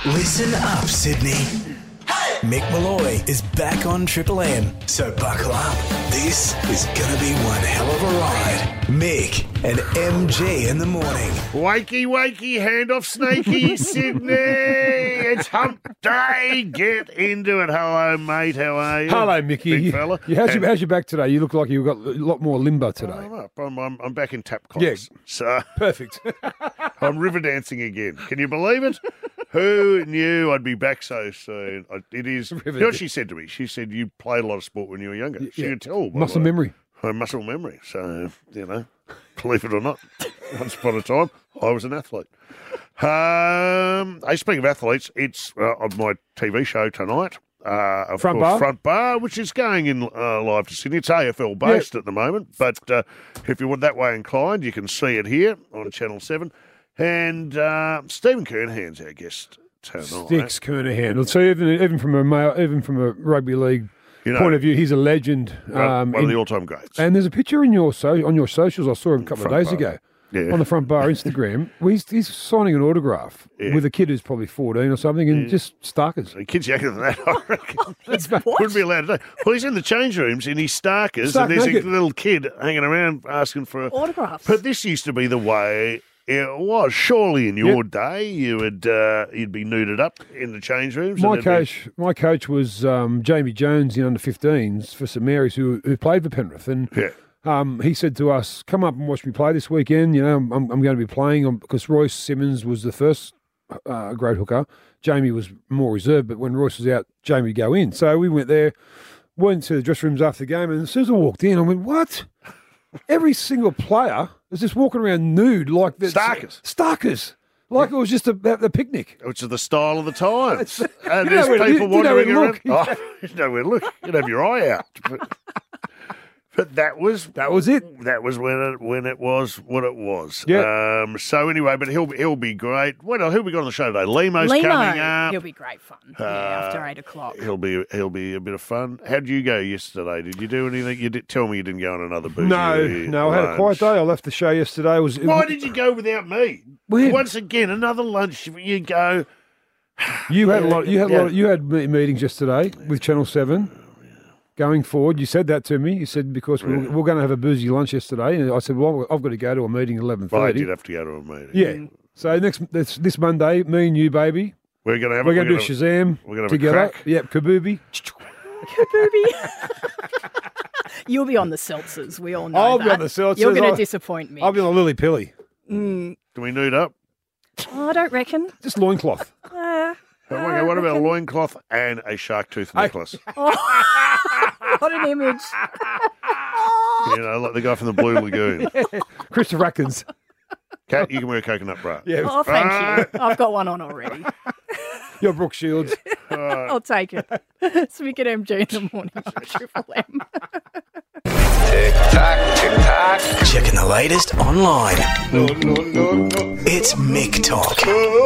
Listen up, Sydney. Mick Malloy is back on Triple M, so buckle up. This is gonna be one hell of a ride. Mick and MG in the morning. Wakey, wakey, hand off snaky, Sydney. It's hump day. Get into it. Hello, mate. How are you? Hello, Mickey. Big fella. How's your back today? You look like you've got a lot more limber today. I'm back in tap class. Yeah. So Perfect. I'm river dancing again. Can you believe it? Who knew I'd be back so soon? It is. You know what she said to me? She said, you played a lot of sport when you were younger. She could tell. Muscle memory. Muscle memory. So, believe it or not, once upon a time, I was an athlete. Speaking of athletes, it's on my TV show tonight. Front Bar, which is going in live to Sydney. It's AFL based at the moment, but if you were that way inclined, you can see it here on Channel 7. And Stephen Kernahan's our guest tonight. Sticks Kernahan. So even from a rugby league point of view, he's a legend. One of the all-time greats. And there's a picture on your socials. I saw him a couple of days ago. Yeah. On the Front Bar Instagram, he's signing an autograph with a kid who's probably 14 or something, and just Starkers. The kid's younger than that, I reckon. Wouldn't be allowed to do. Well, he's in the change rooms in his Starkers, and there's a little kid hanging around asking for autographs. But this used to be the way it was. Surely in your day, you'd be nuded up in the change rooms. My coach was Jamie Jones in under-15s for St Mary's, who played for Penrith, and. Yeah. He said to us, come up and watch me play this weekend. I'm going to be playing because Royce Simmons was the first great hooker. Jamie was more reserved, but when Royce was out, Jamie would go in. So we went there, went to the dressing rooms after the game, and as soon as I walked in, I went, what? Every single player is just walking around nude like this. Starkers. Like it was just a picnic. Which is the style of the times. And there's people wandering around. Oh, you know where to look. You'd have your eye out. But that was it. That was when it was what it was. Yeah. So anyway, but he'll be great. Who we got on the show today? Limo's coming up. He'll be great fun. After 8 o'clock. He'll be a bit of fun. How did you go yesterday? Did you do anything? You did tell me you didn't go on another boozy No. I had a quiet day. I left the show yesterday. Why did you go without me? Weird. Once again, another lunch. You go. You had a lot. You had meetings yesterday with Channel 7. Going forward, you said that to me. You said because we're going to have a boozy lunch yesterday, and I said, "Well, I've got to go to a meeting at 11:30." Well, I did have to go to a meeting. Yeah. So this Monday, me and you, baby, we're going to do Shazam. We're going to together. Have a crack. Yep, Kaboobie. You'll be on the seltzers. We all know I'll that. be on the seltzers. You're going to disappoint me. I'll be on the Lily Pilly. Do we nude up? I don't reckon. Just loincloth. Okay, what about a loincloth and a shark tooth necklace? What an image. Like the guy from the Blue Lagoon. Christopher Atkins. Kat, you can wear a coconut bra. Yeah. Oh, thank you. I've got one on already. You're Brooke Shields. I'll take it. Speak at MG in the morning on Triple M. Tick-tock, tick-tock. Checking the latest online. It's Mick Talk.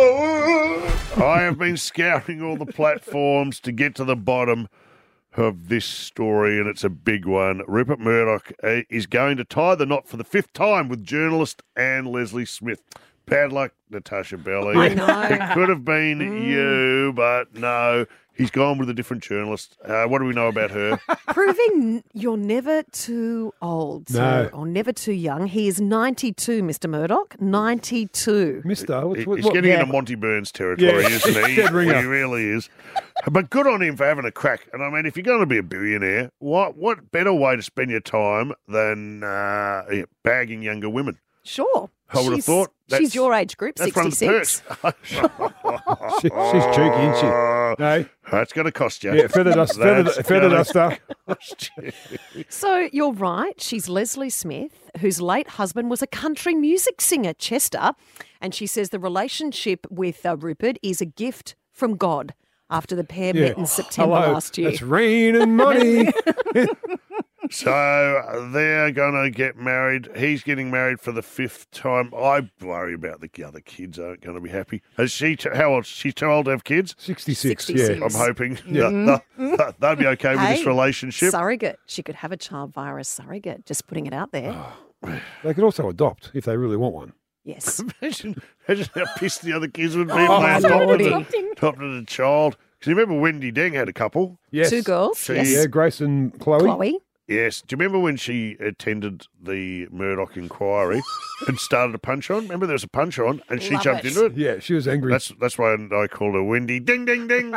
I have been scouring all the platforms to get to the bottom of this story, and it's a big one. Rupert Murdoch is going to tie the knot for the 5th time with journalist Anne Leslie Smith. Bad luck, Natasha Belly. I know. It could have been you, but no. He's gone with a different journalist. What do we know about her? Proving you're never too old or never too young. He is 92, Mr. Murdoch. 92. Mr. He's getting into Monty Burns territory, isn't he? He really is. But good on him for having a crack. And I mean, if you're going to be a billionaire, what better way to spend your time than bagging younger women? Sure. I would have thought. She's your age group, that's 66. She's cheeky, isn't she? No. That's going to cost you. Yeah, feather duster. So you're right. She's Leslie Smith, whose late husband was a country music singer, Chester. And she says the relationship with Rupert is a gift from God after the pair met in September last year. It's rain and money. So they're going to get married. He's getting married for the 5th time. I worry about the other kids aren't going to be happy. How old? She's too old to have kids? 66, yeah. I'm hoping they'll be okay with this relationship. Surrogate. She could have a child via a surrogate. Just putting it out there. They could also adopt if they really want one. Yes. Imagine how pissed the other kids would be Oh, playing Lordy. adopted a child. Because you remember Wendy Deng had a couple? Yes. 2 girls. She- Yes. Yeah, Grace and Chloe. Chloe. Yes. Do you remember when she attended the Murdoch inquiry and started a punch on? Remember there was a punch on and she Love jumped it. into it? Yeah, she was angry. That's why I called her Wendy Ding Ding Ding.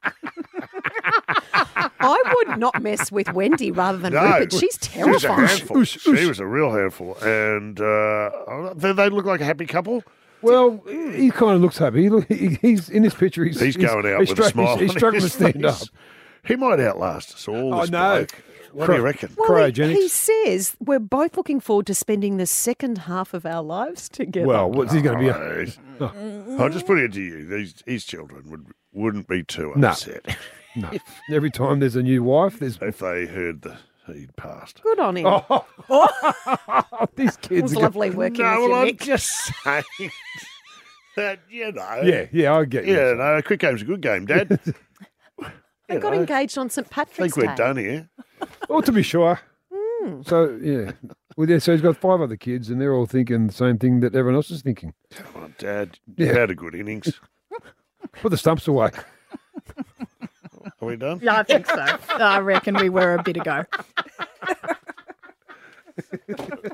I would not mess with Wendy rather than No. Rupert. She's She was a terrifying. handful. She was a real handful. And they look like a happy couple. Well, he kind of looks happy. He's in this picture. He's going out with a smile. He's on struggling to his stand up. face. He might outlast us all. I This know. bloke. What do you reckon? Well, he Cryogenics. says we're both looking forward to spending the second half of our lives together. Well, what's he going to be? I'll just put it to you. His children wouldn't be too No. upset No. Every time there's a new wife, there's if they heard that he'd passed. good on him. these It kids. was are lovely working No, with well, you, I'm Mick. just saying that, Yeah, I get you. Yeah, no, a quick game's a good game, Dad. They got engaged on St. I Patrick's think Day. we're done here. Well, to be sure. So, yeah. Well, yeah. So he's got 5 other kids, and they're all thinking the same thing that everyone else is thinking. Come on, Dad. You Yeah. had a good innings. Put the stumps away. Are we done? Yeah, I think so. I reckon we were a bit ago.